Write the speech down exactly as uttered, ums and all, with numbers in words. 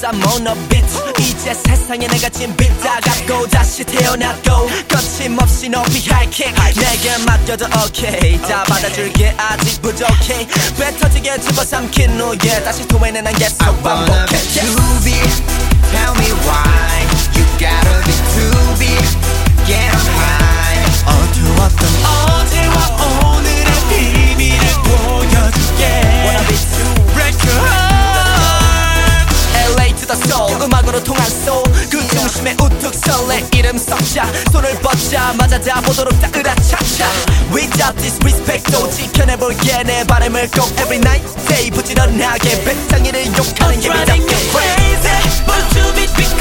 I'm on a beat. 이제 세상에 내가 진빛 다 갚고 다시 태어났고 거침없이 높이 하이킥 내게 맡겨도 오케이 다 받아줄게 아직 부족해 배 터지게 집어삼킨 후에 다시 토해내 난 계속 반복해. Too big, tell me why you gotta be too big, get on high. 어두웠던 어제와 오늘의 비밀을 보여줄게. Wanna be too break your heart. 엘에이 to the soul 음악으로 통한 soul 그 중심에 우뚝 설레 이름 썩자 손을 뻗자 맞아 다 보도록 다 으라차차 Without disrespect도 지켜내볼게 내 바람을 꼭 every night day 부지런하게 배짱이를 욕하는 예비답게 crazy but too big